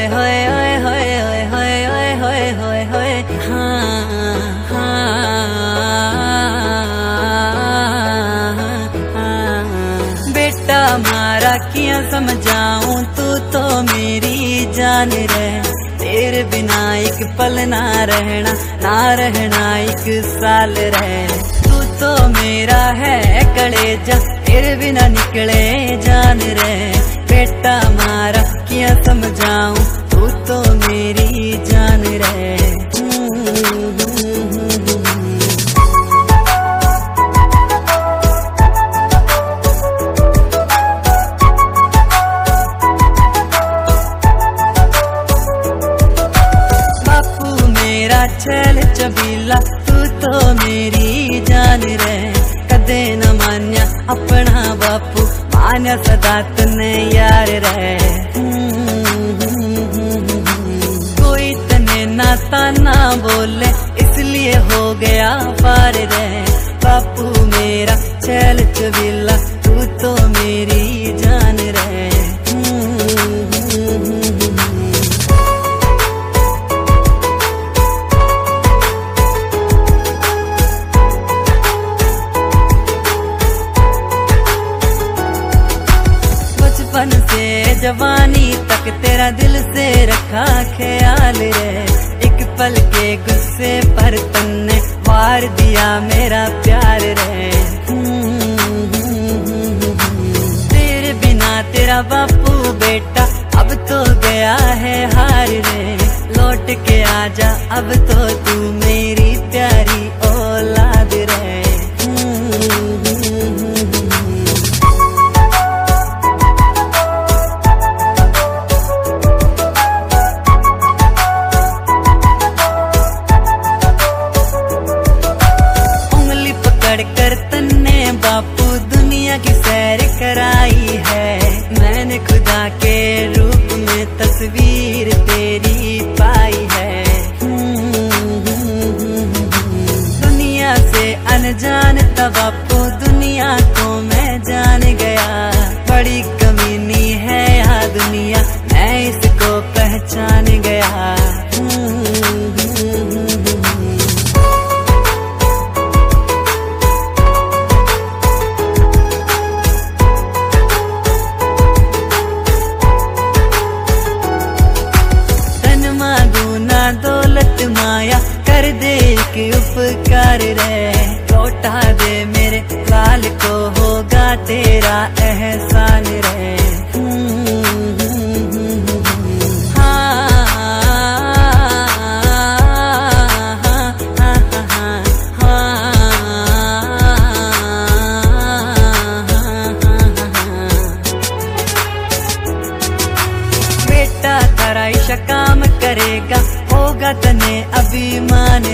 बेटा मारा किया समझाऊं, तू तो मेरी जान रहे। तेरे बिना एक पल ना रहना, ना रहना एक साल रहे। तू तो मेरा है कलेजा, तेरे बिना निकले जान रहे। बेटा मारा किया समझाऊं, तू तो मेरी जान रहे। चल चबीला तू तो मेरी जान रहे। कदे न मान्या अपना बापू, मान्या सदा तने यार रहे। कोई तने नाता ना बोले, इसलिए हो गया पार रहे। बापू मेरा चल चबीला तू तो मेरी जान रहे। बचपन से जवानी तक तेरा दिल से रखा ख्याल रे। एक पल के गुस्से पर तन्ने मार दिया मेरा प्यार रे। तेरे बिना तेरा बापू बेटा अब तो गया है हार रे। लौट के आजा अब तो तू मेरी प्यारी औलाद रे। कर तन्ने बापू दुनिया की सैर कराई है। मैंने खुदा के रूप में तस्वीर तेरी पाई है। दुनिया से अनजान था बापू, दुनिया को मैं जान गया। बड़ी कमीनी है यहाँ दुनिया, मैं इसको पहचान गया। दौलत माया कर दे एक उपकार रे। लौटा दे मेरे लाल को, होगा तेरा एहसान रे। बेटा तेरा ईशा काम करेगा, होगा तने अभिमान